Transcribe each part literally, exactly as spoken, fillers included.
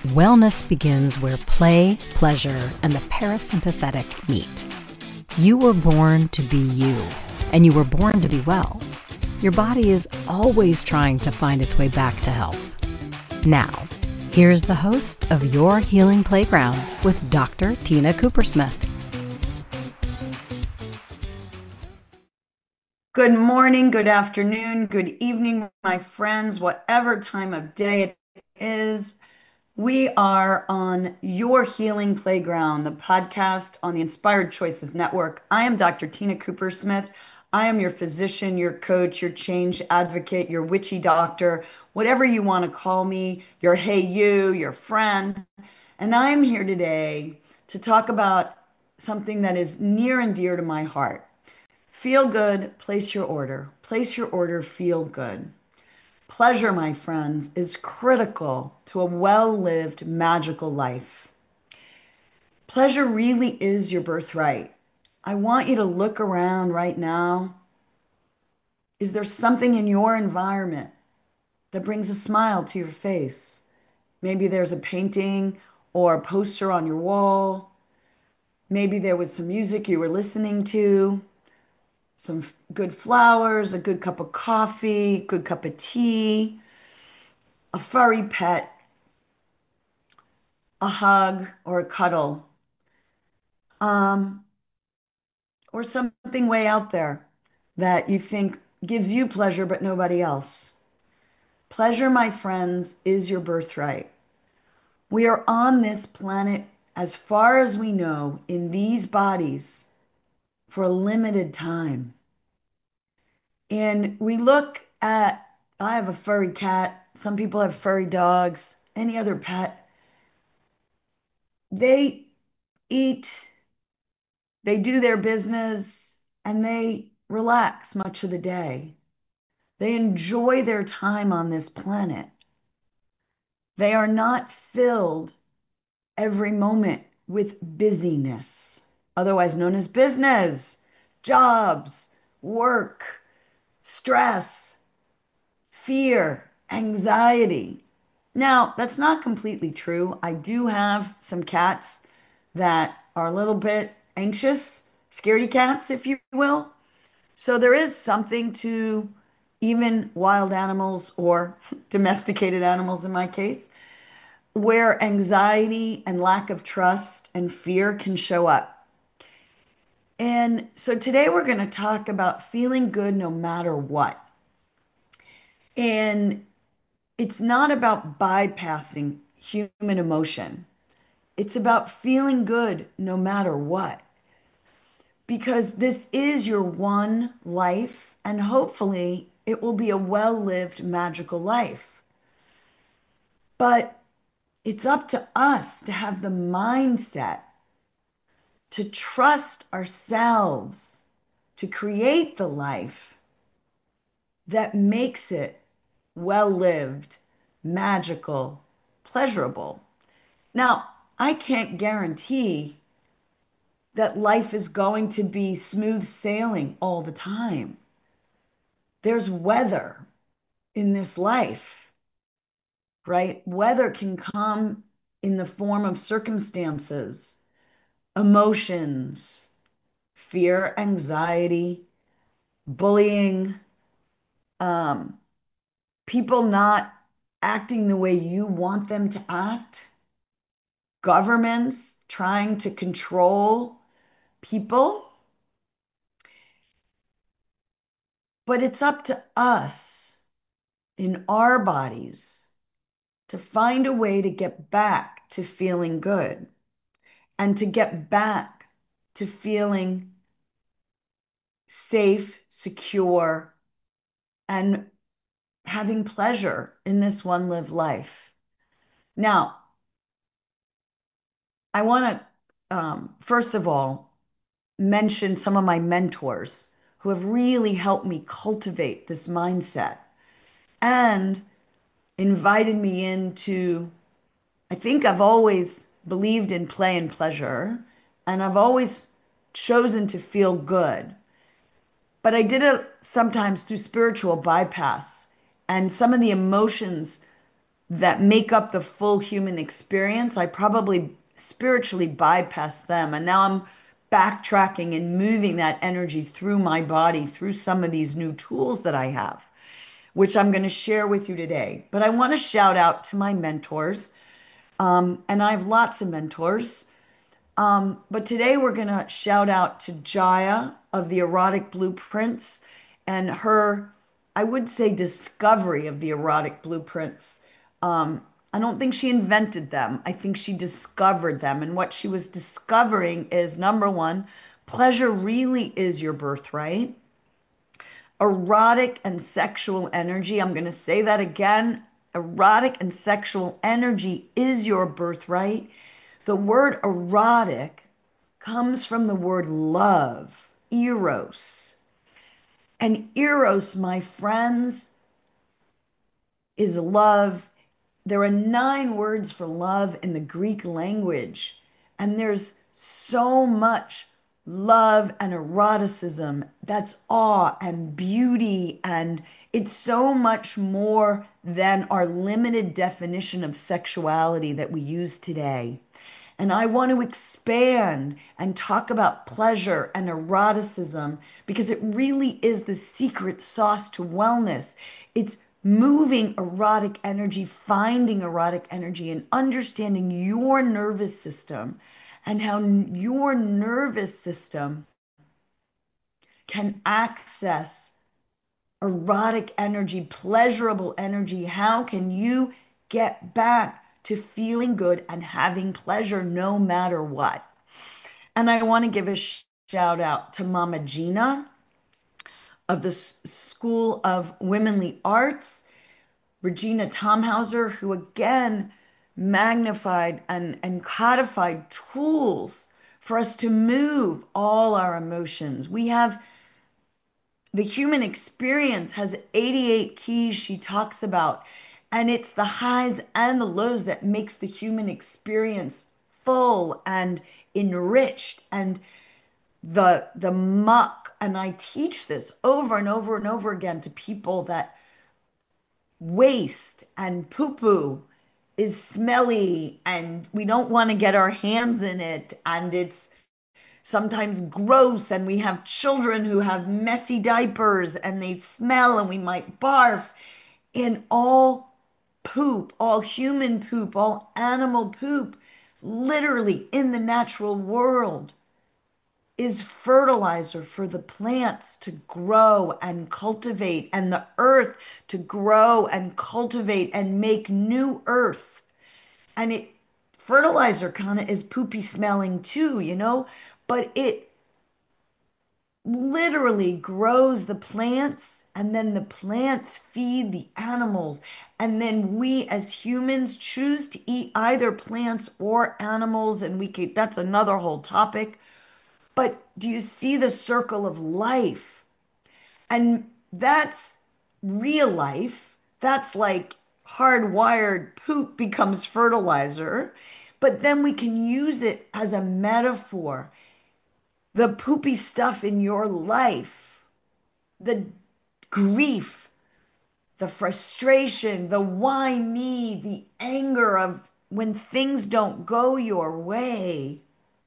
Wellness begins where play, pleasure, and the parasympathetic meet. You were born to be you, and you were born to be well. Your body is always trying to find its way back to health. Now, here's the host of Your Healing Playground with Doctor Tina Coopersmith. Good morning, good afternoon, good evening, my friends, whatever time of day it is. We are on Your Healing Playground, the podcast on the Inspired Choices Network. I am Doctor Tina Coopersmith. I am your physician, your coach, your change advocate, your witchy doctor, whatever you want to call me, your hey you, your friend. And I'm here today to talk about something that is near and dear to my heart. Feel good, place your order. Place your order, feel good. Pleasure, my friends, is critical to a well-lived, magical life. Pleasure really is your birthright. I want you to look around right now. Is there something in your environment that brings a smile to your face? Maybe there's a painting or a poster on your wall. Maybe there was some music you were listening to. Some good flowers, a good cup of coffee, good cup of tea, a furry pet, a hug or a cuddle, um, or something way out there that you think gives you pleasure but nobody else. Pleasure, my friends, is your birthright. We are on this planet, as far as we know, in these bodies for a limited time. And we look at, I have a furry cat, some people have furry dogs, any other pet. They eat, they do their business, and they relax much of the day. They enjoy their time on this planet. They are not filled every moment with busyness, otherwise known as business, jobs, work, stress, fear, anxiety. Now, that's not completely true. I do have some cats that are a little bit anxious, scaredy cats, if you will. So there is something to even wild animals or domesticated animals in my case, where anxiety and lack of trust and fear can show up. And so today we're going to talk about feeling good no matter what. And it's not about bypassing human emotion. It's about feeling good no matter what. Because this is your one life, and hopefully it will be a well-lived, magical life. But it's up to us to have the mindset to trust ourselves to create the life that makes it well-lived, magical, pleasurable. Now, I can't guarantee that life is going to be smooth sailing all the time. There's weather in this life, right? Weather can come in the form of circumstances, emotions, fear, anxiety, bullying, um, people not acting the way you want them to act, governments trying to control people. But it's up to us in our bodies to find a way to get back to feeling good and to get back to feeling safe, secure, and having pleasure in this one lived life. Now, I want to, um, first of all, mention some of my mentors who have really helped me cultivate this mindset and invited me into, I think I've always believed in play and pleasure, and I've always chosen to feel good. But I did it sometimes through spiritual bypass, and some of the emotions that make up the full human experience, I probably spiritually bypassed them. And now I'm backtracking and moving that energy through my body, through some of these new tools that I have, which I'm going to share with you today. But I want to shout out to my mentors. Um, and I have lots of mentors. Um, but today we're going to shout out to Jaya of the Erotic Blueprints and her, I would say, discovery of the Erotic Blueprints. Um, I don't think she invented them. I think she discovered them. And what she was discovering is, number one, pleasure really is your birthright. Erotic and sexual energy, I'm going to say that again. Erotic and sexual energy is your birthright. The word erotic comes from the word love, eros. And eros, my friends, is love. There are nine words for love in the Greek language, and there's so much love and eroticism that's awe and beauty, and it's so much more than our limited definition of sexuality that we use today. And I want to expand and talk about pleasure and eroticism because it really is the secret sauce to wellness. It's moving erotic energy, finding erotic energy, and understanding your nervous system and how your nervous system can access erotic energy, pleasurable energy. How can you get back to feeling good and having pleasure no matter what? And I want to give a shout out to Mama Gina of the School of Womanly Arts, Regina Tomhauser, who again magnified and, and codified tools for us to move all our emotions. We have the human experience has eighty-eight keys she talks about, and it's the highs and the lows that makes the human experience full and enriched. And the the muck, and I teach this over and over and over again to people, that waste and poo-poo is smelly and we don't want to get our hands in it, and it's sometimes gross, and we have children who have messy diapers and they smell and we might barf. In all poop, all human poop, all animal poop, literally in the natural world, is fertilizer for the plants to grow and cultivate, and the earth to grow and cultivate and make new earth. And it fertilizer kind of is poopy smelling too, you know, but it literally grows the plants, and then the plants feed the animals, and then we as humans choose to eat either plants or animals, and we could, that's another whole topic. But do you see the circle of life? And that's real life. That's like hardwired poop becomes fertilizer, but then we can use it as a metaphor. The poopy stuff in your life, the grief, the frustration, the why me, the anger of when things don't go your way.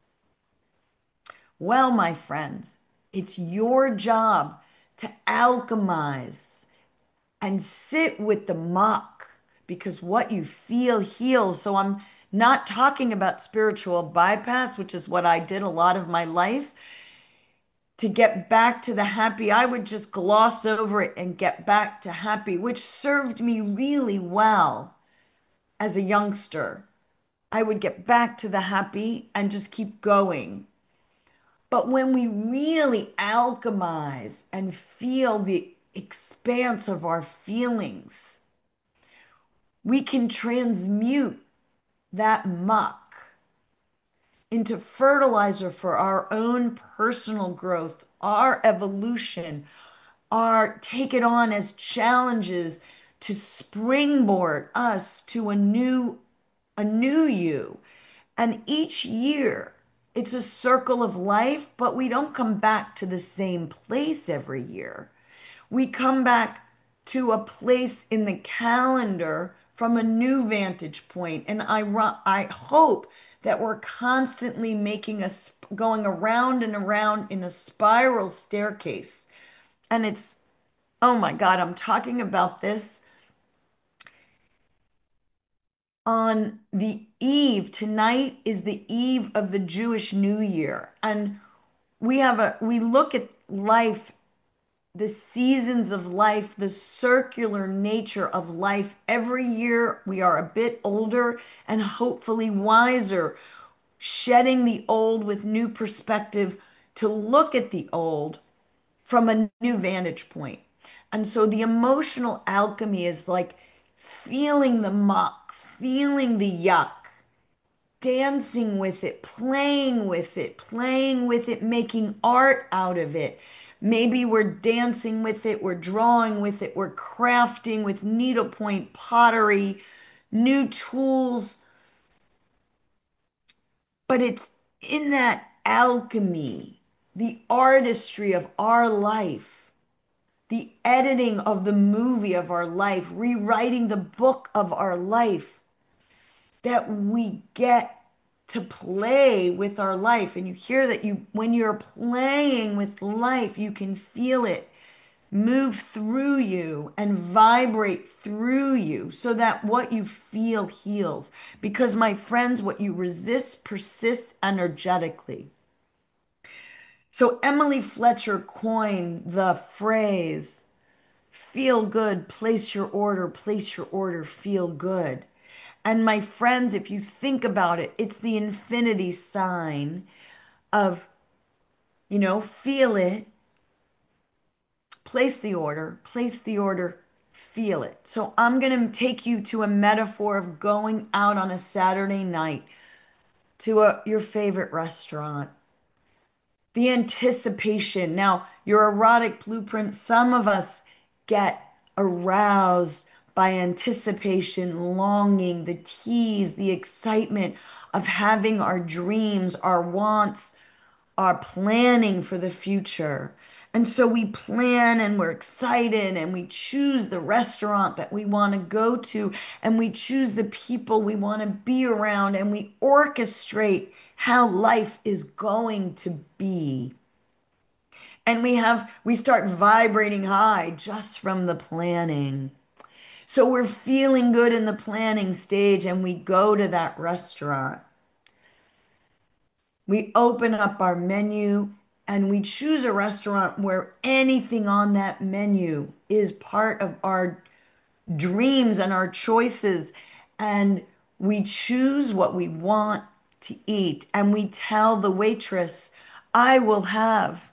Well, my friends, it's your job to alchemize and sit with the muck, because what you feel heals. So I'm not talking about spiritual bypass, which is what I did a lot of my life. To get back to the happy, I would just gloss over it and get back to happy, which served me really well as a youngster. I would get back to the happy and just keep going. But when we really alchemize and feel the expanse of our feelings, we can transmute that muck into fertilizer for our own personal growth, our evolution, our take it on as challenges to springboard us to a new, a new you. And each year, it's a circle of life, but we don't come back to the same place every year. We come back to a place in the calendar from a new vantage point. And I, I hope that we're constantly making us going around and around in a spiral staircase. And it's, oh my God, I'm talking about this on the eve. Tonight is the eve of the Jewish New Year. And we have a, we look at life, the seasons of life, the circular nature of life. Every year we are a bit older and hopefully wiser, shedding the old with new perspective to look at the old from a new vantage point. And so the emotional alchemy is like feeling the muck, feeling the yuck, dancing with it, playing with it, playing with it, making art out of it. Maybe we're dancing with it, we're drawing with it, we're crafting with needlepoint pottery, new tools. But it's in that alchemy, the artistry of our life, the editing of the movie of our life, rewriting the book of our life, that we get to play with our life. And you hear that you, when you're playing with life, you can feel it move through you and vibrate through you so that what you feel heals. Because my friends, what you resist persists energetically. So Emily Fletcher coined the phrase, feel good, place your order, place your order, feel good. And my friends, if you think about it, it's the infinity sign of, you know, feel it, place the order, place the order, feel it. So I'm going to take you to a metaphor of going out on a Saturday night to a, your favorite restaurant. The anticipation. Now, your erotic blueprint, some of us get aroused by anticipation, longing, the tease, the excitement of having our dreams, our wants, our planning for the future. And so we plan and we're excited and we choose the restaurant that we want to go to and we choose the people we want to be around and we orchestrate how life is going to be. And we have, we start vibrating high just from the planning. So we're feeling good in the planning stage and we go to that restaurant. We open up our menu and we choose a restaurant where anything on that menu is part of our dreams and our choices. And we choose what we want to eat. And we tell the waitress, I will have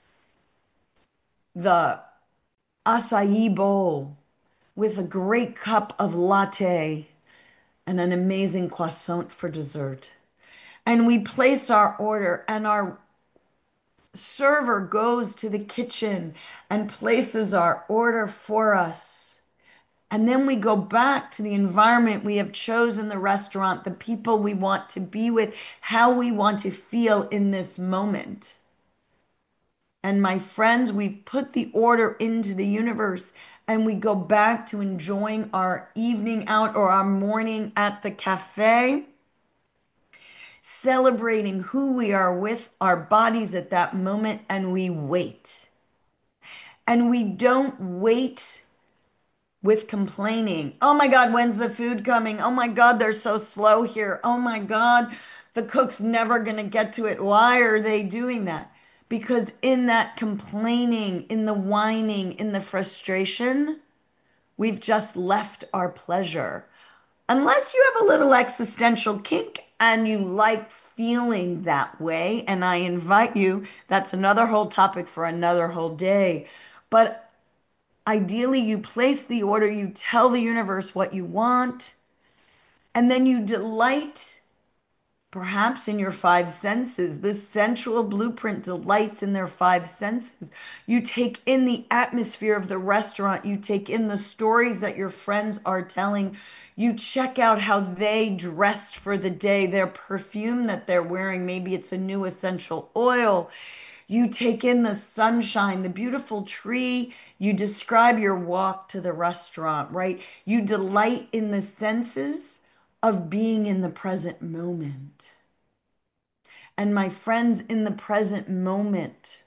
the acai bowl with a great cup of latte and an amazing croissant for dessert. And we place our order and our server goes to the kitchen and places our order for us. And then we go back to the environment we have chosen, the restaurant, the people we want to be with, how we want to feel in this moment. And my friends, we've put the order into the universe and we go back to enjoying our evening out or our morning at the cafe, celebrating who we are with our bodies at that moment, and we wait. And we don't wait with complaining. Oh my God, when's the food coming? Oh my God, they're so slow here. Oh my God, the cook's never going to get to it. Why are they doing that? Because in that complaining, in the whining, in the frustration, we've just left our pleasure. Unless you have a little existential kink and you like feeling that way, and I invite you, that's another whole topic for another whole day. But ideally, you place the order, you tell the universe what you want, and then you delight perhaps in your five senses. This sensual blueprint delights in their five senses. You take in the atmosphere of the restaurant. You take in the stories that your friends are telling. You check out how they dressed for the day, their perfume that they're wearing. Maybe it's a new essential oil. You take in the sunshine, the beautiful tree. You describe your walk to the restaurant, right? You delight in the senses of being in the present moment. And my friends, in the present moment,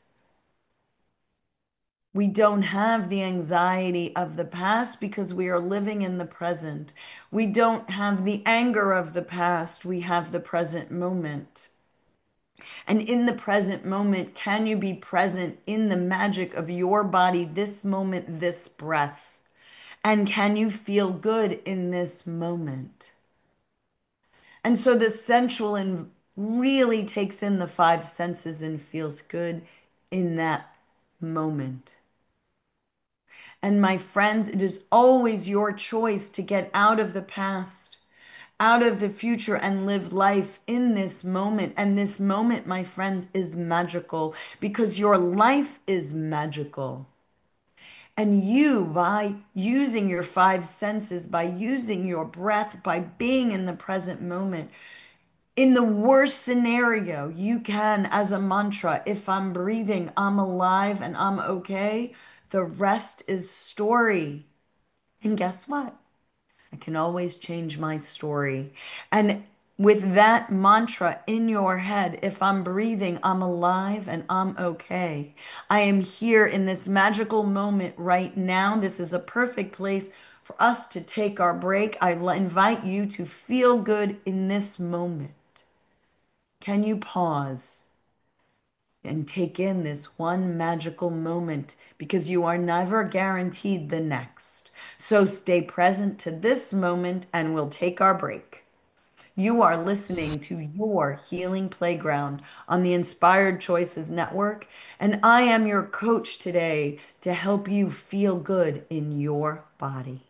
we don't have the anxiety of the past because we are living in the present. We don't have the anger of the past. We have the present moment. And in the present moment, can you be present in the magic of your body, this moment, this breath? And can you feel good in this moment? And so the sensual and really takes in the five senses and feels good in that moment. And my friends, it is always your choice to get out of the past, out of the future, and live life in this moment. And this moment, my friends, is magical because your life is magical. And you, by using your five senses, by using your breath, by being in the present moment, in the worst scenario, you can, as a mantra, if I'm breathing, I'm alive and I'm okay. The rest is story. And guess what? I can always change my story. And with that mantra in your head, if I'm breathing, I'm alive and I'm okay. I am here in this magical moment right now. This is a perfect place for us to take our break. I invite you to feel good in this moment. Can you pause and take in this one magical moment, because you are never guaranteed the next. So stay present to this moment and we'll take our break. You are listening to Your Healing Playground on the Inspired Choices Network, and I am your coach today to help you feel good in your body.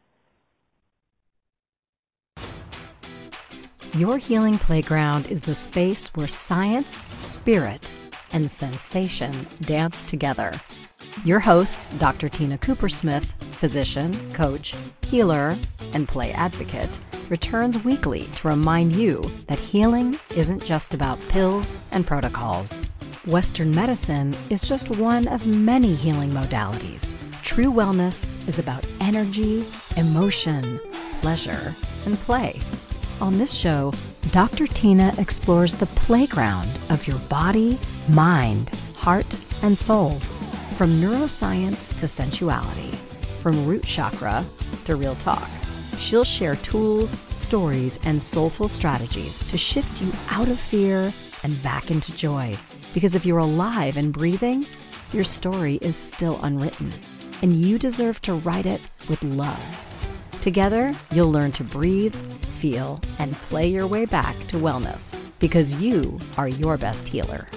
Your Healing Playground is the space where science, spirit, and sensation dance together. Your host, Doctor Tina Coopersmith, physician, coach, healer, and play advocate, returns weekly to remind you that healing isn't just about pills and protocols. Western medicine is just one of many healing modalities. True wellness is about energy, emotion, pleasure, and play. On this show, Doctor Tina explores the playground of your body, mind, heart, and soul. From neuroscience to sensuality, from root chakra to real talk. She'll share tools, stories, and soulful strategies to shift you out of fear and back into joy. Because if you're alive and breathing, your story is still unwritten, and you deserve to write it with love. Together, you'll learn to breathe, feel, and play your way back to wellness, because you are your best healer.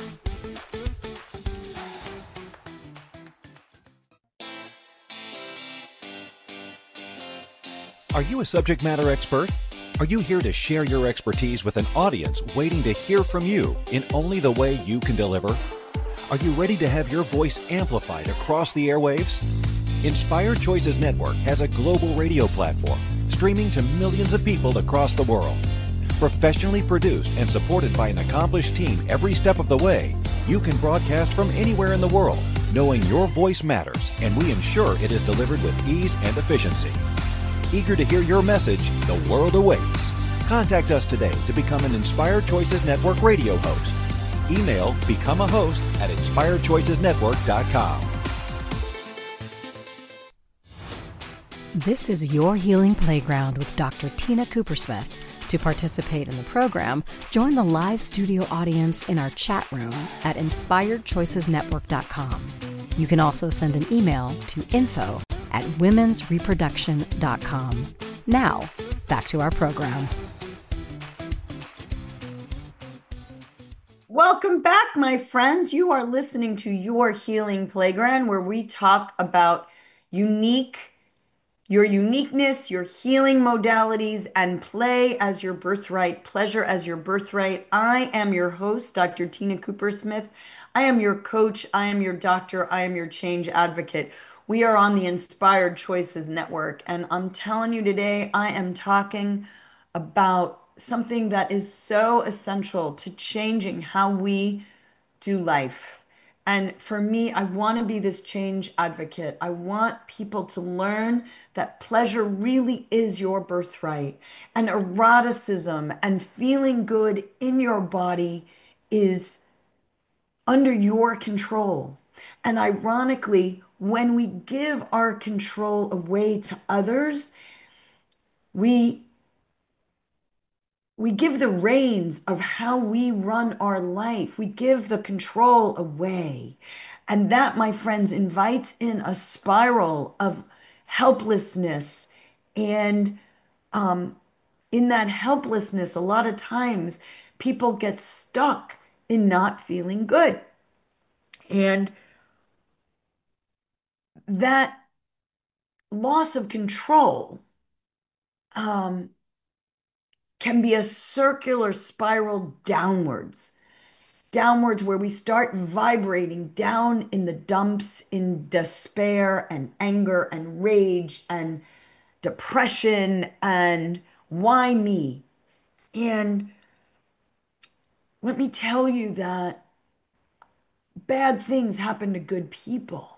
Are you a subject matter expert? Are you here to share your expertise with an audience waiting to hear from you in only the way you can deliver? Are you ready to have your voice amplified across the airwaves? Inspired Choices Network has a global radio platform streaming to millions of people across the world. Professionally produced and supported by an accomplished team every step of the way, you can broadcast from anywhere in the world, knowing your voice matters, and we ensure it is delivered with ease and efficiency. Eager to hear your message, the world awaits. Contact us today to become an Inspired Choices Network radio host. Email become a host at inspired choices network dot com. This is Your Healing Playground with Doctor Tina Coopersmith. To participate in the program, join the live studio audience in our chat room at inspired choices network dot com. You can also send an email to info at womens reproduction dot com. Now, back to our program. Welcome back, my friends. You are listening to Your Healing Playground, where we talk about unique, your uniqueness, your healing modalities, and play as your birthright, pleasure as your birthright. I am your host, Doctor Tina Coopersmith. I am your coach. I am your doctor. I am your change advocate. We are on the Inspired Choices Network, and I'm telling you today, I am talking about something that is so essential to changing how we do life. And for me, I want to be this change advocate. I want people to learn that pleasure really is your birthright. And eroticism and feeling good in your body is under your control. And ironically, when we give our control away to others, we we give the reins of how we run our life. We give the control away. And that, my friends, invites in a spiral of helplessness. And um, in that helplessness, a lot of times people get stuck in not feeling good. And that loss of control um, can be a circular spiral downwards. Downwards, where we start vibrating down in the dumps in despair and anger and rage and depression and why me? And let me tell you that bad things happen to good people.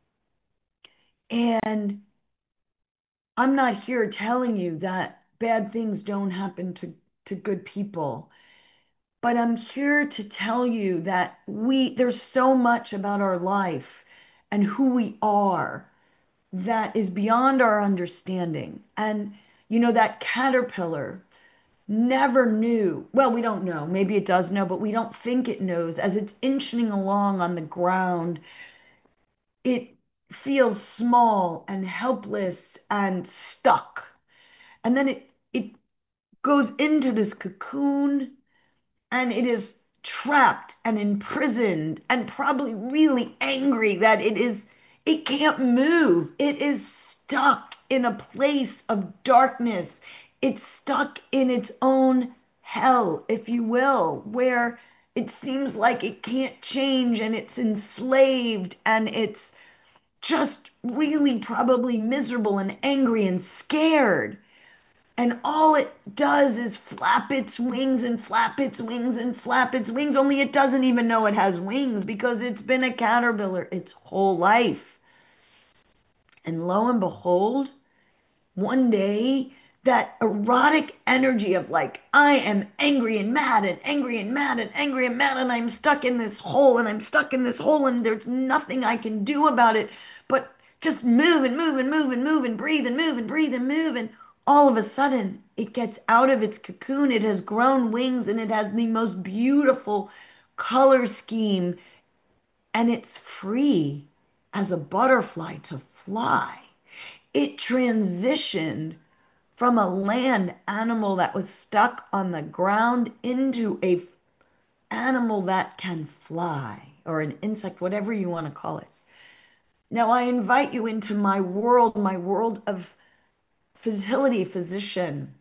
And I'm not here telling you that bad things don't happen to, to good people. But I'm here to tell you that we there's so much about our life and who we are that is beyond our understanding. And you know, that caterpillar never knew. Well, we don't know. Maybe it does know, but we don't think it knows. As it's inching along on the ground, it feels small and helpless and stuck. And then it it goes into this cocoon and it is trapped and imprisoned and probably really angry that it is it can't move. It is stuck in a place of darkness. It's stuck in its own hell, if you will, where it seems like it can't change and it's enslaved and it's just really probably miserable and angry and scared. And all it does is flap its wings and flap its wings and flap its wings, only it doesn't even know it has wings because it's been a caterpillar its whole life. And lo and behold, one day, that erotic energy of like, I am angry and mad and angry and mad and angry and mad and I'm stuck in this hole and I'm stuck in this hole and there's nothing I can do about it but just move and move and move and move and breathe and move and breathe and move and all of a sudden, it gets out of its cocoon. It has grown wings and it has the most beautiful color scheme. And it's free as a butterfly to fly. It transitioned from a land animal that was stuck on the ground into a animal that can fly, or an insect, whatever you want to call it. Now, I invite you into my world, my world of fertility physician.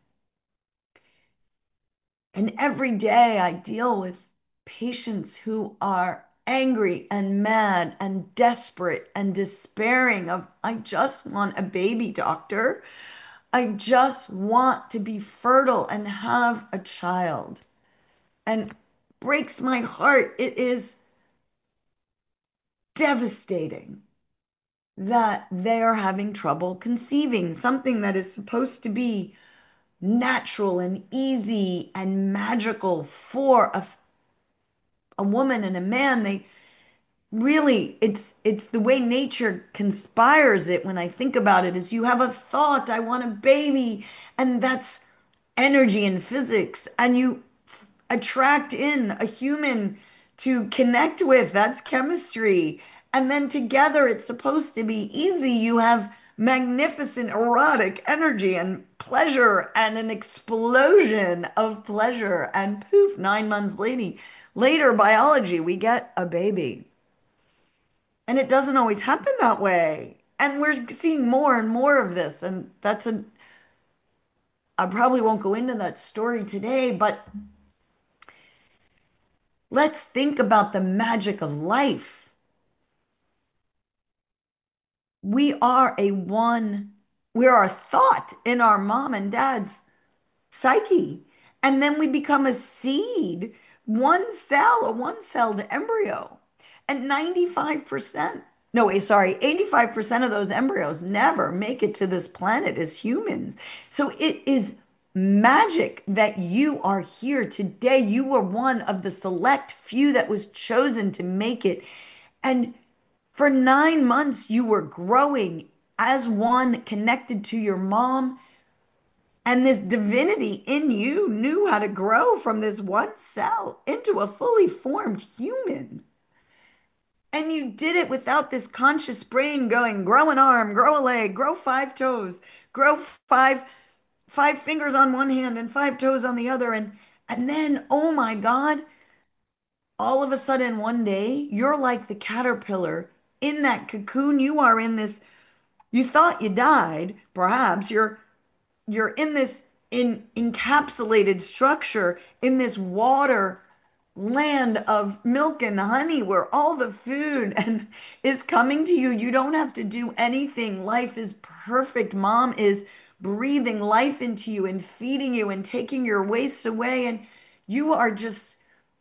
And every day I deal with patients who are angry and mad and desperate and despairing of, I just want a baby, doctor. I just want to be fertile and have a child. And breaks my heart. It is devastating that they are having trouble conceiving something that is supposed to be natural and easy and magical for a, a woman and a man. They really, it's it's the way nature conspires it. When I think about it, is you have a thought, I want a baby, and that's energy and physics, and you f- attract in a human to connect with, that's chemistry, and then together it's supposed to be easy. You have magnificent erotic energy and pleasure and an explosion of pleasure, and poof, nine months later later biology, we get a baby. And it doesn't always happen that way. And we're seeing more and more of this. And that's a, I probably won't go into that story today, but let's think about the magic of life. We are a one, we are a thought in our mom and dad's psyche. And then we become a seed, one cell, a one celled embryo. And ninety-five percent, no, wait, sorry, eighty-five percent of those embryos never make it to this planet as humans. So it is magic that you are here today. You were one of the select few that was chosen to make it. And for nine months, you were growing as one connected to your mom. And this divinity in you knew how to grow from this one cell into a fully formed human. And you did it without this conscious brain going, grow an arm, grow a leg, grow five toes, grow five five fingers on one hand and five toes on the other. And and then, oh my God, all of a sudden one day, you're like the caterpillar in that cocoon. You are in this, you thought you died, perhaps. You're you're in this in encapsulated structure in this water land of milk and honey where all the food and is coming to you. You don't have to do anything. Life is perfect. Mom is breathing life into you and feeding you and taking your waste away, and you are just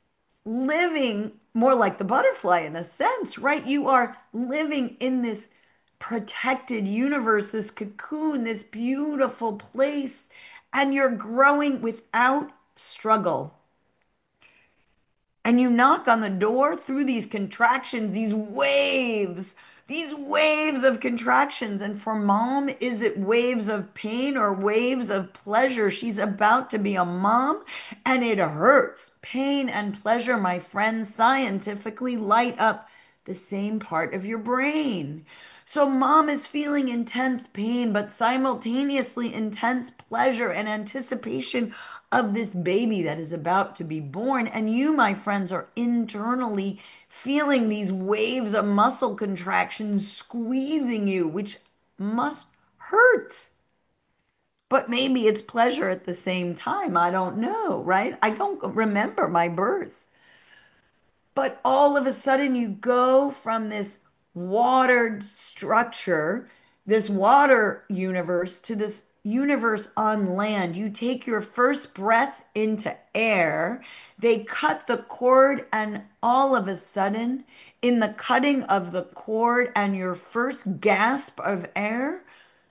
living more like the butterfly in a sense, right? You are living in this protected universe, this cocoon, this beautiful place, and you're growing without struggle. And you knock on the door through these contractions, these waves, these waves of contractions. And for mom, is it waves of pain or waves of pleasure? She's about to be a mom, and it hurts. Pain and pleasure, my friends, scientifically light up the same part of your brain. So mom is feeling intense pain, but simultaneously intense pleasure and anticipation of this baby that is about to be born. And you, my friends, are internally feeling these waves of muscle contractions squeezing you, which must hurt. But maybe it's pleasure at the same time. I don't know, right? I don't remember my birth. But all of a sudden, you go from this watered structure, this water universe, to this universe on land. You take your first breath into air, they cut the cord, and all of a sudden, in the cutting of the cord and your first gasp of air,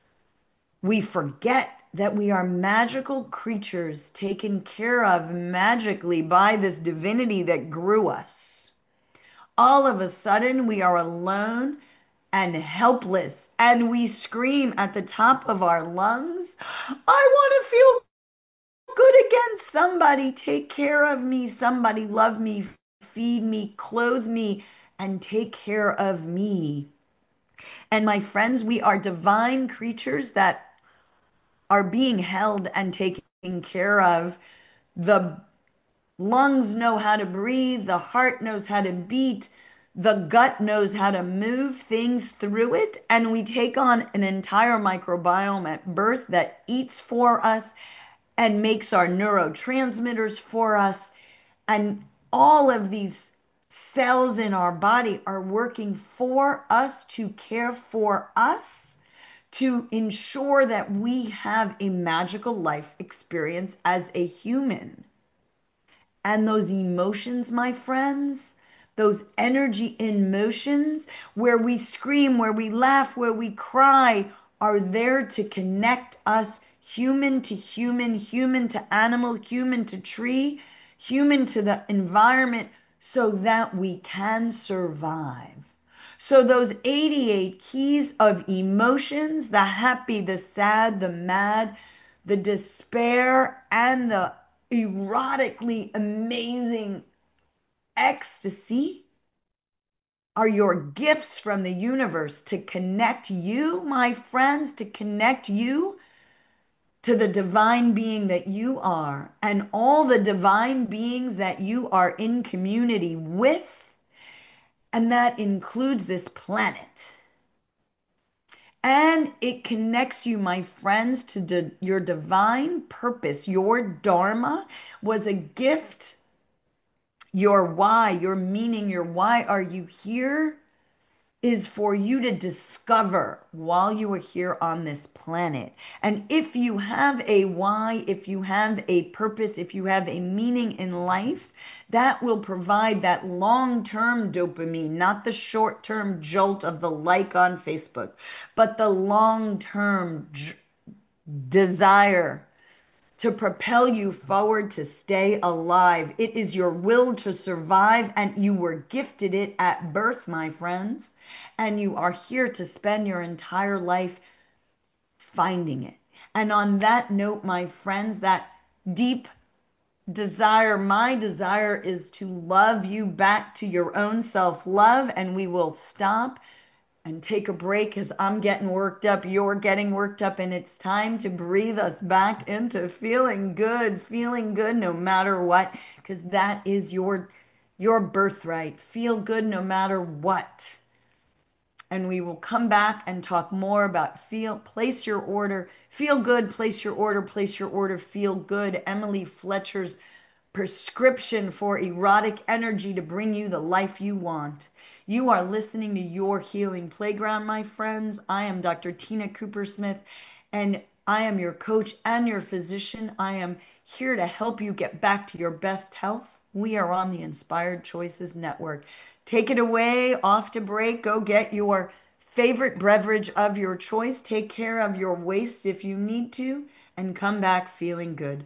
we forget that we are magical creatures taken care of magically by this divinity that grew us. All of a sudden, we are alone and helpless, and we scream at the top of our lungs, I want to feel good again. Somebody take care of me. Somebody love me, feed me, clothe me, and take care of me. And my friends, we are divine creatures that are being held and taken care of. The lungs know how to breathe, the heart knows how to beat, the gut knows how to move things through it, and we take on an entire microbiome at birth that eats for us and makes our neurotransmitters for us. And all of these cells in our body are working for us to care for us, to ensure that we have a magical life experience as a human. And those emotions, my friends, those energy in motions, where we scream, where we laugh, where we cry, are there to connect us human to human, human to animal, human to tree, human to the environment, so that we can survive. So those eighty-eight keys of emotions, the happy, the sad, the mad, the despair, and the erotically amazing ecstasy, are your gifts from the universe to connect you, my friends, to connect you to the divine being that you are, and all the divine beings that you are in community with. And that includes this planet. And it connects you, my friends, to di- your divine purpose. Your dharma was a gift. Your why, your meaning, your why are you here, is for you to discover while you are here on this planet. And if you have a why, if you have a purpose, if you have a meaning in life, that will provide that long-term dopamine, not the short-term jolt of the like on Facebook, but the long-term j- desire to propel you forward, to stay alive. It is your will to survive, and you were gifted it at birth, my friends. And you are here to spend your entire life finding it. And on that note, my friends, that deep desire, my desire is to love you back to your own self-love, and we will stop and take a break because I'm getting worked up, you're getting worked up, and it's time to breathe us back into feeling good, feeling good no matter what, because that is your your birthright. Feel good no matter what. And we will come back and talk more about feel, place your order, feel good, place your order, place your order, feel good. Emily Fletcher's prescription for erotic energy to bring you the life you want. You are listening to Your Healing Playground, my friends. I am Doctor Tina Cooper-Smith, and I am your coach and your physician. I am here to help you get back to your best health. We are on the Inspired Choices Network. Take it away, off to break. Go get your favorite beverage of your choice. Take care of your waist if you need to, and come back feeling good.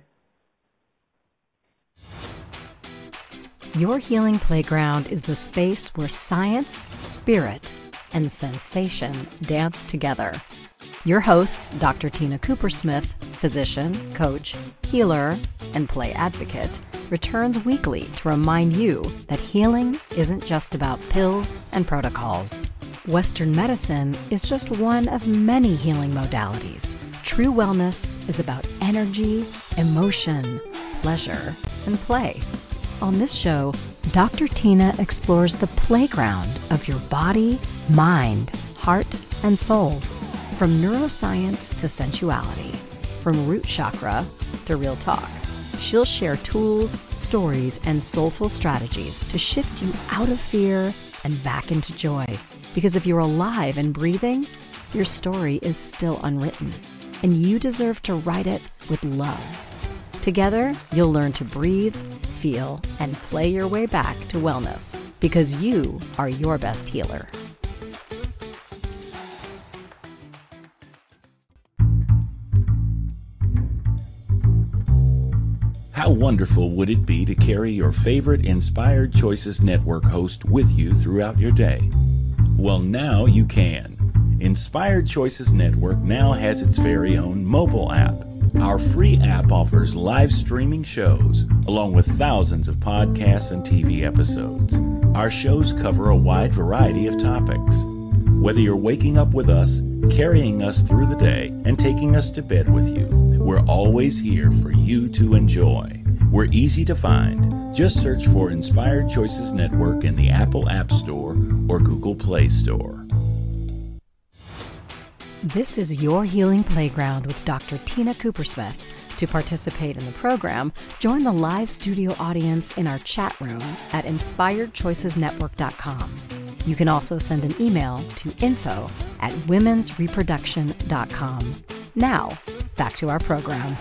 Your Healing Playground is the space where science, spirit, and sensation dance together. Your host, Doctor Tina Cooper-Smith, physician, coach, healer, and play advocate, returns weekly to remind you that healing isn't just about pills and protocols. Western medicine is just one of many healing modalities. True wellness is about energy, emotion, pleasure, and play. On this show, Doctor Tina explores the playground of your body, mind, heart, and soul. From neuroscience to sensuality, from root chakra to real talk. She'll share tools, stories, and soulful strategies to shift you out of fear and back into joy. Because if you're alive and breathing, your story is still unwritten, and you deserve to write it with love. Together, you'll learn to breathe, feel, and play your way back to wellness, because you are your best healer. How wonderful would it be to carry your favorite Inspired Choices Network host with you throughout your day? Well, now you can. Inspired Choices Network now has its very own mobile app. Our free app offers live streaming shows, along with thousands of podcasts and T V episodes. Our shows cover a wide variety of topics. Whether you're waking up with us, carrying us through the day, and taking us to bed with you, we're always here for you to enjoy. We're easy to find. Just search for Inspired Choices Network in the Apple App Store or Google Play Store. This is Your Healing Playground with Doctor Tina Cooper-Smith. To participate in the program, join the live studio audience in our chat room at inspired choices network dot com. You can also send an email to info at womens reproduction dot com. Now, back to our program.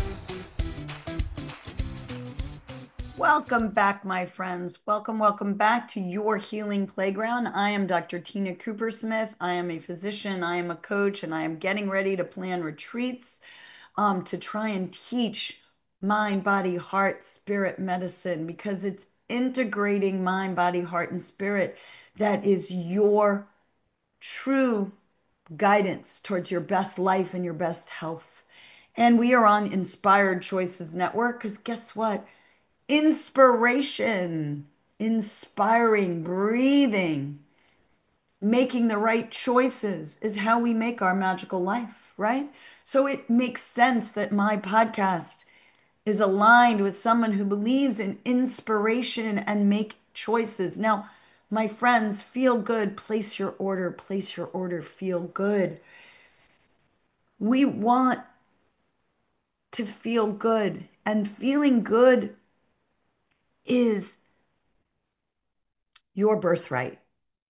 Welcome back, my friends. Welcome, welcome back to Your Healing Playground. I am Doctor Tina Cooper-Smith. I am a physician, I am a coach, and I am getting ready to plan retreats um, to try and teach mind, body, heart, spirit medicine, because it's integrating mind, body, heart, and spirit that is your true guidance towards your best life and your best health. And we are on Inspired Choices Network because guess what? Inspiration, inspiring, breathing, making the right choices is how we make our magical life, right? So it makes sense that my podcast is aligned with someone who believes in inspiration and make choices. Now, my friends, feel good, place your order, place your order, feel good. We want to feel good, and feeling good is your birthright.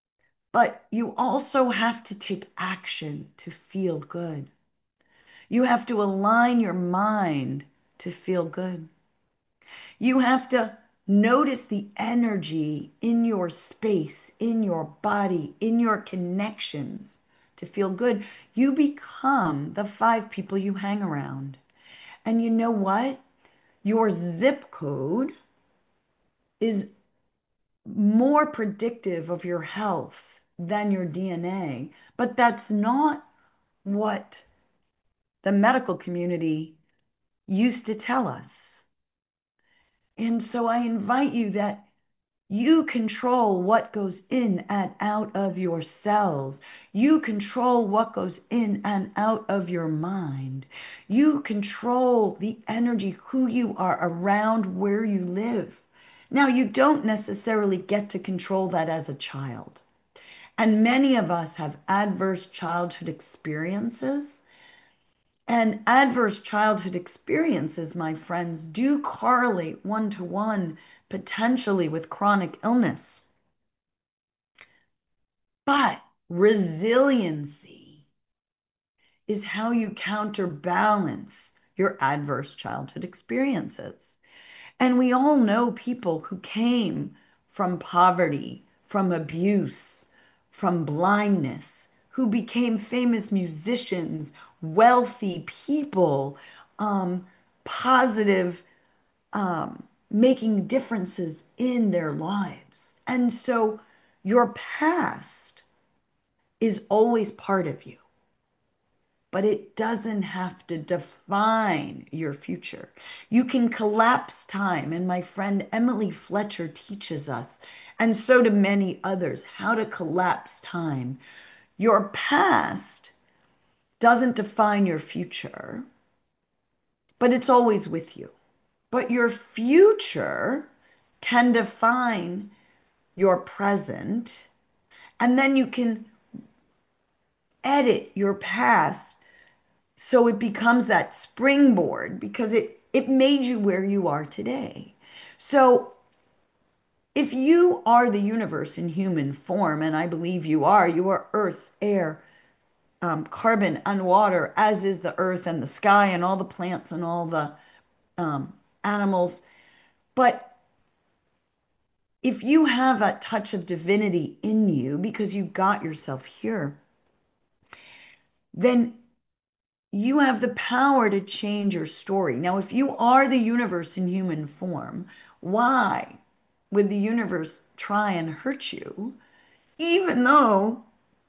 But you also have to take action to feel good. You have to align your mind to feel good. You have to notice the energy in your space, in your body, in your connections to feel good. You become the five people you hang around. And you know what? Your zip code is more predictive of your health than your D N A. But that's not what the medical community used to tell us. And so I invite you that you control what goes in and out of your cells. You control what goes in and out of your mind. You control the energy, who you are around, where you live. Now, you don't necessarily get to control that as a child. And many of us have adverse childhood experiences. And adverse childhood experiences, my friends, do correlate one-to-one potentially with chronic illness. But resiliency is how you counterbalance your adverse childhood experiences. And we all know people who came from poverty, from abuse, from blindness, who became famous musicians, wealthy people, um, positive, um, making differences in their lives. And so your past is always part of you, but it doesn't have to define your future. You can collapse time, and my friend Emily Fletcher teaches us, and so do many others, how to collapse time. Your past doesn't define your future, but it's always with you. But your future can define your present, and then you can edit your past so it becomes that springboard, because it, it made you where you are today. So if you are the universe in human form, and I believe you are, you are earth, air, um, carbon, and water, as is the earth and the sky and all the plants and all the um, animals. But if you have a touch of divinity in you because you got yourself here, then you have the power to change your story. Now, if you are the universe in human form, why would the universe try and hurt you, even though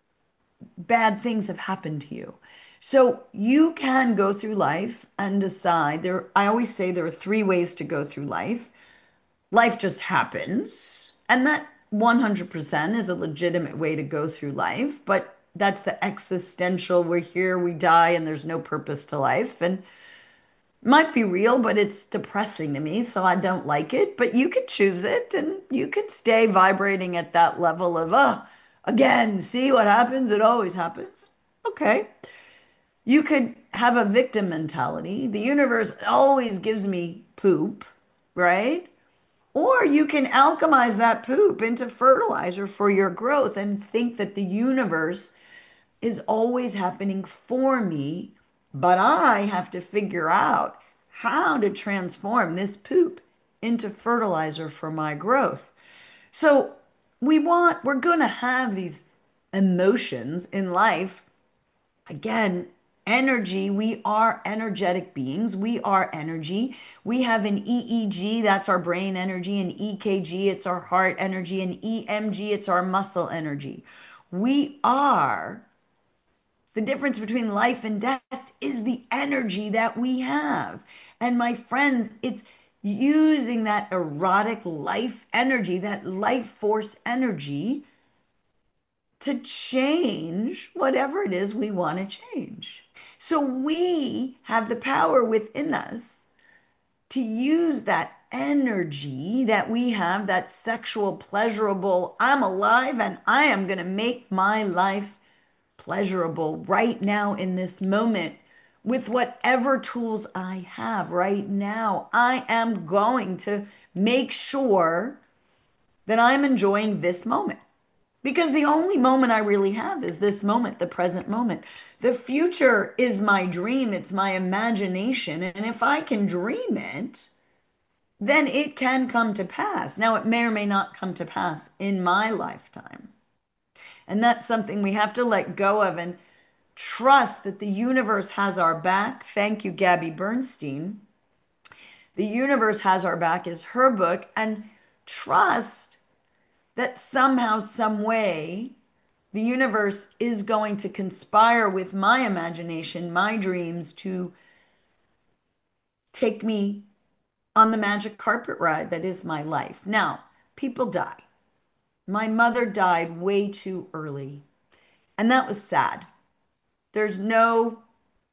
bad things have happened to you? So you can go through life and decide. There, I always say there are three ways to go through life. Life just happens, and that one hundred percent is a legitimate way to go through life, but that's the existential, we're here, we die, and there's no purpose to life. And it might be real, but it's depressing to me, so I don't like it. But you could choose it, and you could stay vibrating at that level of, oh, again, see what happens? It always happens. Okay. You could have a victim mentality. The universe always gives me poop, right? Or you can alchemize that poop into fertilizer for your growth and think that the universe is always happening for me, but I have to figure out how to transform this poop into fertilizer for my growth. So we want, we're going to have these emotions in life. Again, energy, we are energetic beings. We are energy. We have an E E G, that's our brain energy, an E K G, it's our heart energy, an E M G, it's our muscle energy. We are, the difference between life and death is the energy that we have. And my friends, it's using that erotic life energy, that life force energy, to change whatever it is we want to change. So we have the power within us to use that energy that we have, that sexual, pleasurable, I'm alive and I am going to make my life pleasurable right now in this moment with whatever tools I have right now. I am going to make sure that I'm enjoying this moment. because the only moment I really have is this moment, the present moment. The future is my dream, it's my imagination. And if I can dream it, then it can come to pass. Now, it may or may not come to pass in my lifetime. And that's something we have to let go of and trust that the universe has our back. Thank you, Gabby Bernstein. The Universe Has Our Back is her book. And trust that somehow, some way, the universe is going to conspire with my imagination, my dreams, to take me on the magic carpet ride that is my life. Now, people die. My mother died way too early, and that was sad. There's no,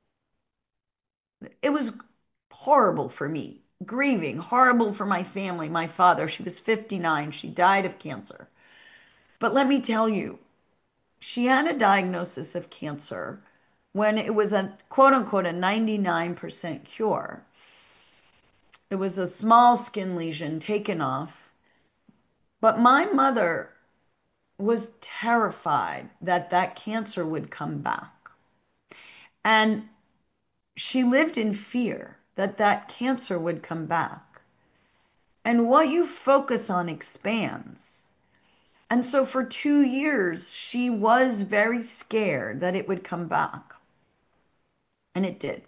it was horrible for me, grieving, horrible for my family, my father. She was fifty-nine. She died of cancer. But let me tell you, she had a diagnosis of cancer when it was a quote unquote a ninety-nine percent cure. It was a small skin lesion taken off. But my mother was terrified that that cancer would come back. And she lived in fear that that cancer would come back. And what you focus on expands. And so for two years, she was very scared that it would come back. And it did.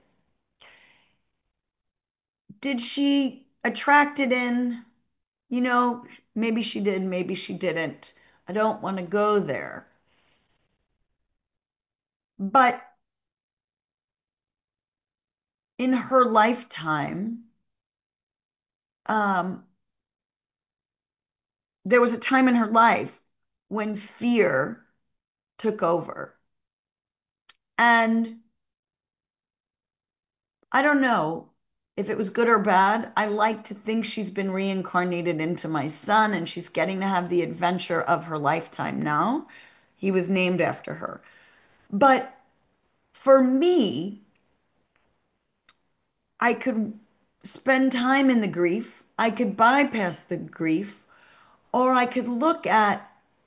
Did she attract it in? You know, maybe she did, maybe she didn't. I don't want to go there. But in her lifetime, um, there was a time in her life when fear took over. And I don't know if it was good or bad. I like to think she's been reincarnated into my son and she's getting to have the adventure of her lifetime now. He was named after her. But for me, I could spend time in the grief. I could bypass the grief, or I could look at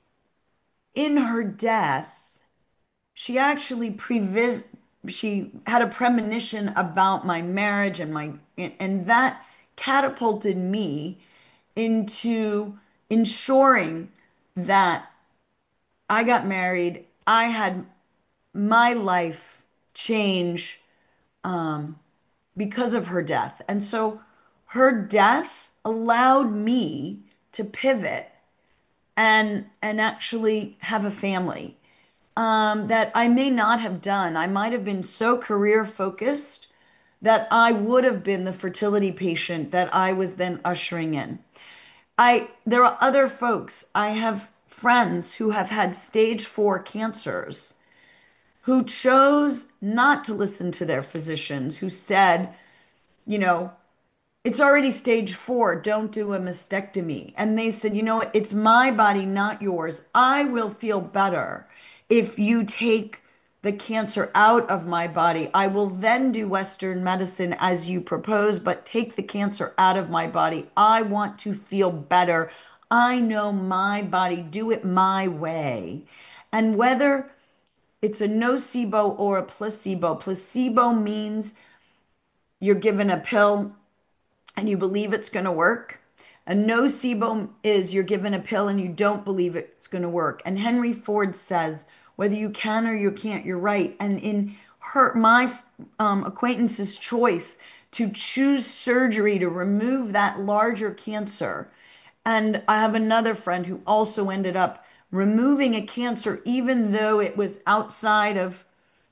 in her death, she actually previs she had a premonition about my marriage and my and that catapulted me into ensuring that I got married. I had my life change um, because of her death. And so her death allowed me to pivot and and actually have a family um, that I may not have done. I might have been so career focused that I would have been the fertility patient that I was then ushering in. I there are other folks. I have friends who have had stage four cancers who chose not to listen to their physicians, who said, you know, it's already stage four, don't do a mastectomy. And they said, you know what, it's my body, not yours. I will feel better if you take the cancer out of my body. I will then do Western medicine as you propose, but take the cancer out of my body. I want to feel better. I know my body, do it my way. And whether it's a nocebo or a placebo, placebo means you're given a pill and you believe it's going to work. A nocebo is you're given a pill and you don't believe it's going to work. And Henry Ford says, whether you can or you can't, you're right. And in her, my um, acquaintance's choice to choose surgery to remove that larger cancer, and I have another friend who also ended up removing a cancer, even though it was outside of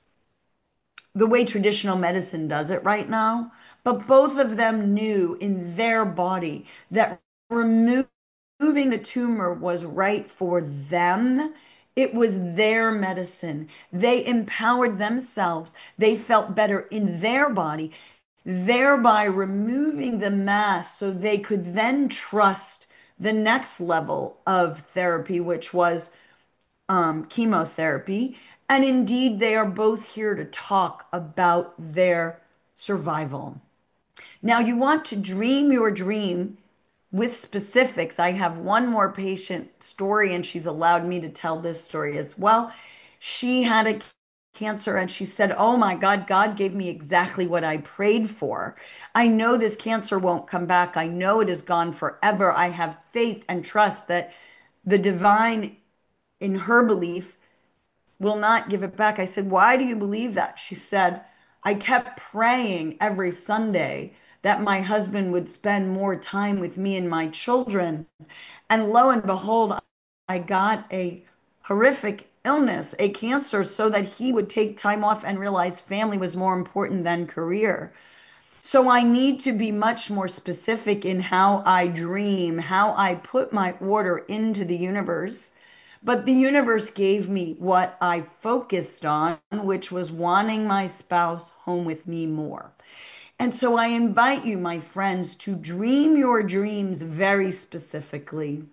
the way traditional medicine does it right now. But both of them knew in their body that removing the tumor was right for them. It was their medicine. They empowered themselves. They felt better in their body, thereby removing the mass so they could then trust the next level of therapy, which was um, chemotherapy. And indeed, they are both here to talk about their survival. Now, you want to dream your dream with specifics. I have one more patient story, and she's allowed me to tell this story as well. She had a cancer, and she said, oh my God, God gave me exactly what I prayed for. I know this cancer won't come back. I know it is gone forever. I have faith and trust that the divine, in her belief, will not give it back. I said, why do you believe that? She said, I kept praying every Sunday that my husband would spend more time with me and my children. And lo and behold, I got a horrific illness, a cancer, so that he would take time off and realize family was more important than career. So I need to be much more specific in how I dream, how I put my order into the universe. But the universe gave me what I focused on, which was wanting my spouse home with me more. And so I invite you, my friends, to dream your dreams very specifically.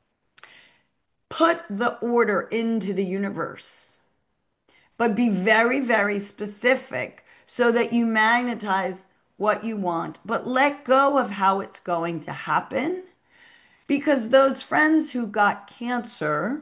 Put the order into the universe, but be very, very specific so that you magnetize what you want, but let go of how it's going to happen, because those friends who got cancer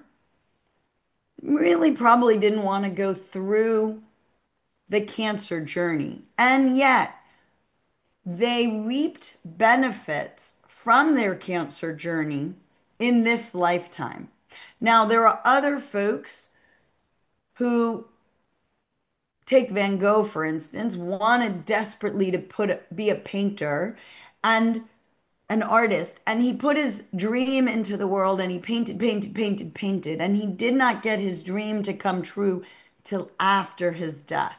really probably didn't want to go through the cancer journey, and yet they reaped benefits from their cancer journey in this lifetime. Now, there are other folks who, take Van Gogh, for instance, wanted desperately to put be a painter and an artist, and he put his dream into the world, and he painted, painted, painted, painted, and he did not get his dream to come true till after his death.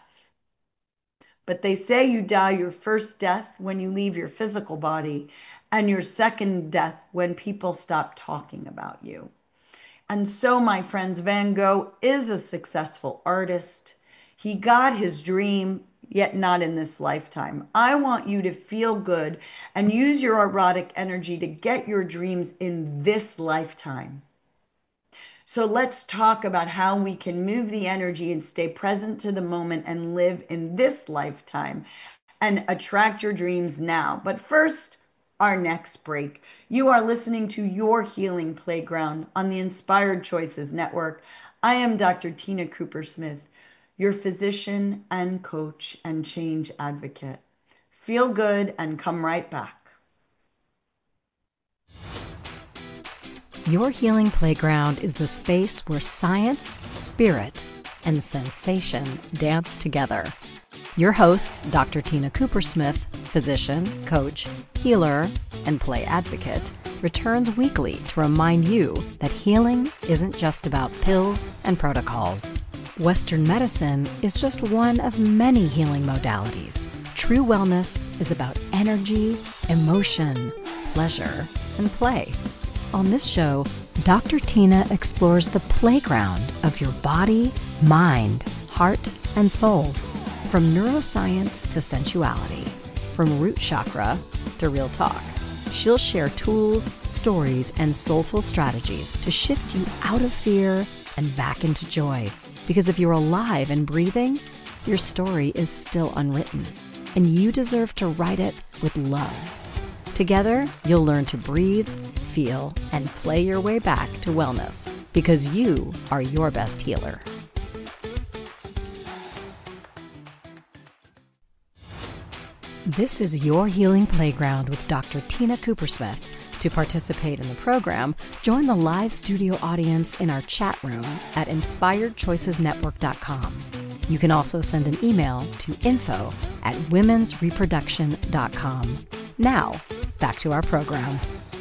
But they say you die your first death when you leave your physical body, and your second death when people stop talking about you. And so, my friends, Van Gogh is a successful artist. He got his dream, yet not in this lifetime. I want you to feel good and use your erotic energy to get your dreams in this lifetime. So let's talk about how we can move the energy and stay present to the moment and live in this lifetime and attract your dreams now. But first, our next break. You are listening to Your Healing Playground on the Inspired Choices Network. I am Doctor Tina Cooper-Smith, your physician and coach and change advocate. Feel good and come right back. Your Healing Playground is the space where science, spirit, and sensation dance together. Your host, Doctor Tina Cooper-Smith, physician, coach, healer, and play advocate, returns weekly to remind you that healing isn't just about pills and protocols. Western medicine is just one of many healing modalities. True wellness is about energy, emotion, pleasure, and play. On this show, Doctor Tina explores the playground of your body, mind, heart, and soul. From neuroscience to sensuality, from root chakra to real talk. She'll share tools, stories, and soulful strategies to shift you out of fear and back into joy. Because if you're alive and breathing, your story is still unwritten, and you deserve to write it with love. Together, you'll learn to breathe, feel, and play your way back to wellness, because you are your best healer. This is Your Healing Playground with Doctor Tina Cooper-Smith. To participate in the program, join the live studio audience in our chat room at inspired choices network dot com. You can also send an email to info at womens reproduction dot com. Now, back to our program.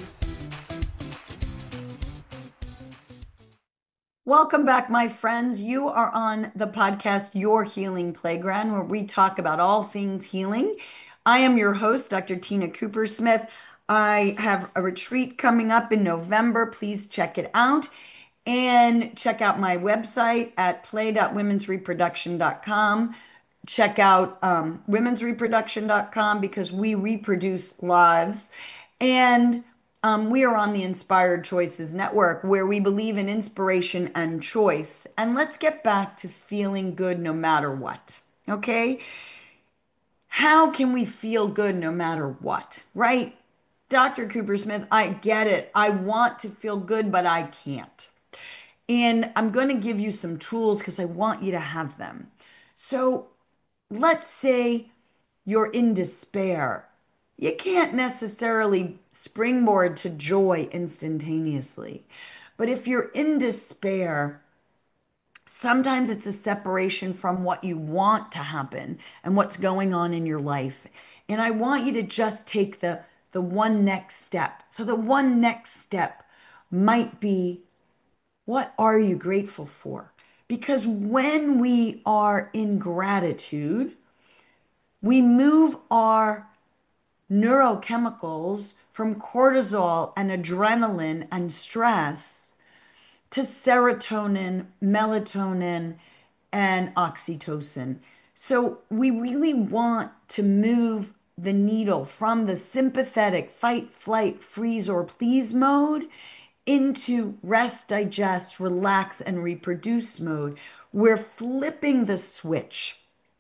Welcome back, my friends. You are on the podcast Your Healing Playground, where we talk about all things healing. I am your host, Doctor Tina Cooper-Smith. I have a retreat coming up in November. Please check it out. And check out my website at play dot womens reproduction dot com. Check out um, womens reproduction dot com, because we reproduce lives. And um, we are on the Inspired Choices Network, where we believe in inspiration and choice. And let's get back to feeling good no matter what, okay? How can we feel good no matter what, right? Doctor Cooper Smith, I get it. I want to feel good, but I can't. And I'm going to give you some tools because I want you to have them. So let's say you're in despair. You can't necessarily springboard to joy instantaneously. But if you're in despair, sometimes it's a separation from what you want to happen and what's going on in your life. And I want you to just take the, the one next step. So the one next step might be, what are you grateful for? Because when we are in gratitude, we move our neurochemicals from cortisol and adrenaline and stress to serotonin, melatonin, and oxytocin. So we really want to move the needle from the sympathetic fight, flight, freeze, or please mode into rest, digest, relax, and reproduce mode. We're flipping the switch.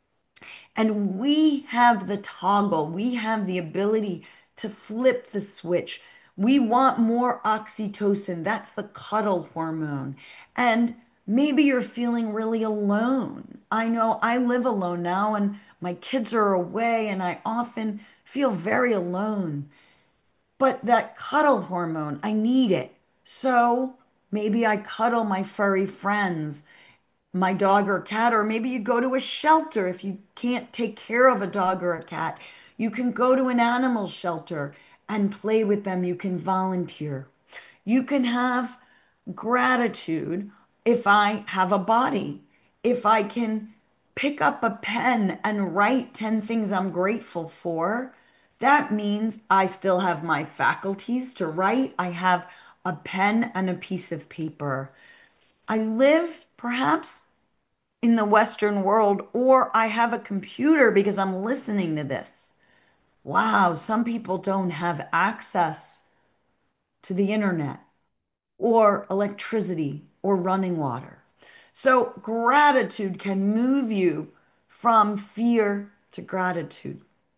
And we have the toggle. We have the ability to flip the switch. We want more oxytocin. That's the cuddle hormone. And maybe you're feeling really alone. I know I live alone now and my kids are away and I often feel very alone. But that cuddle hormone, I need it. So maybe I cuddle my furry friends, my dog or cat, or maybe you go to a shelter if you can't take care of a dog or a cat. You can go to an animal shelter and play with them. You can volunteer. You can have gratitude if I have a body. If I can pick up a pen and write ten things I'm grateful for, that means I still have my faculties to write. I have a pen and a piece of paper. I live perhaps in the Western world, or I have a computer because I'm listening to this. Wow, some people don't have access to the internet or electricity or running water. So gratitude can move you from fear to gratitude.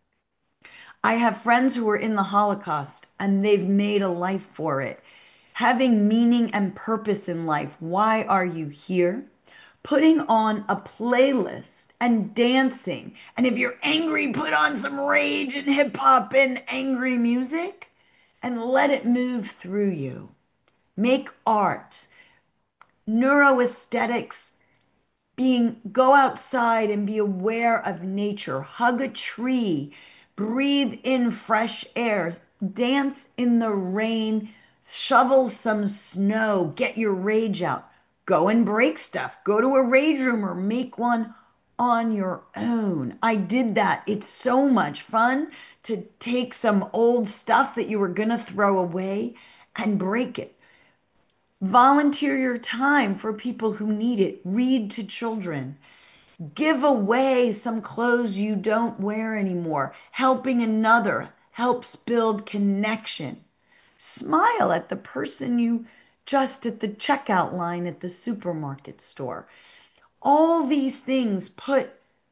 I have friends who are in the Holocaust and they've made a life for it. Having meaning and purpose in life. Why are you here? Putting on a playlist and dancing. And if you're angry, put on some rage and hip hop and angry music and let it move through you. Make art. Neuroaesthetics, being go outside and be aware of nature. Hug a tree. Breathe in fresh air. Dance in the rain. Shovel some snow. Get your rage out. Go and break stuff. Go to a rage room or make one on your own. I did that. It's so much fun to take some old stuff that you were going to throw away and break it. Volunteer your time for people who need it. Read to children. Give away some clothes you don't wear anymore. Helping another helps build connection. Smile at the person you just at the checkout line at the supermarket store. All these things put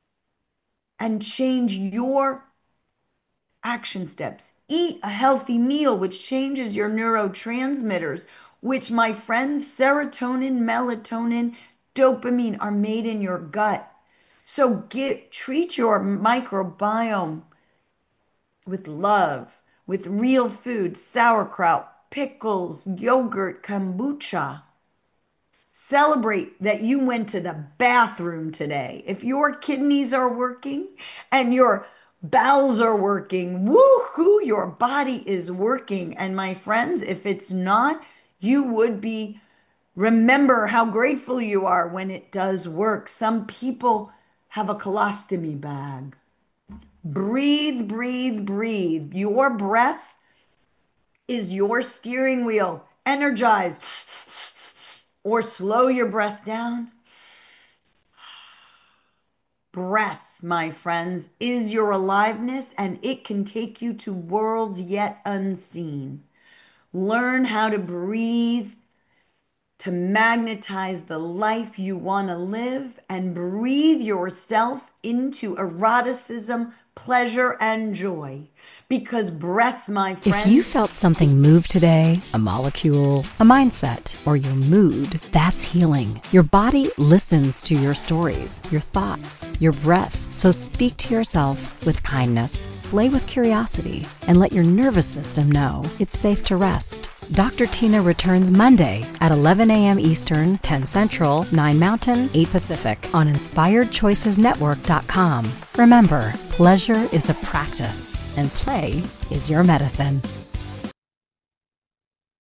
and change your action steps. Eat a healthy meal, which changes your neurotransmitters, which, my friends, serotonin, melatonin, dopamine are made in your gut. So get, treat your microbiome with love, with real food, sauerkraut, pickles, yogurt, kombucha. Celebrate that you went to the bathroom today. If your kidneys are working and your bowels are working, woohoo, your body is working. And my friends, if it's not, you would be, remember how grateful you are when it does work. Some people have a colostomy bag. Breathe, breathe, breathe. Your breath is your steering wheel. Energize. Or slow your breath down. Breath, my friends, is your aliveness, and it can take you to worlds yet unseen. Learn how to breathe to magnetize the life you want to live and breathe yourself into eroticism, pleasure, and joy. Because breath, my friend. If you felt something move today, a molecule, a mindset, or your mood, that's healing. Your body listens to your stories, your thoughts, your breath. So speak to yourself with kindness, play with curiosity, and let your nervous system know it's safe to rest. Doctor Tina returns Monday at eleven a.m. Eastern, ten Central, nine Mountain, eight Pacific on inspired choices network dot com. Remember, pleasure is a practice and play is your medicine.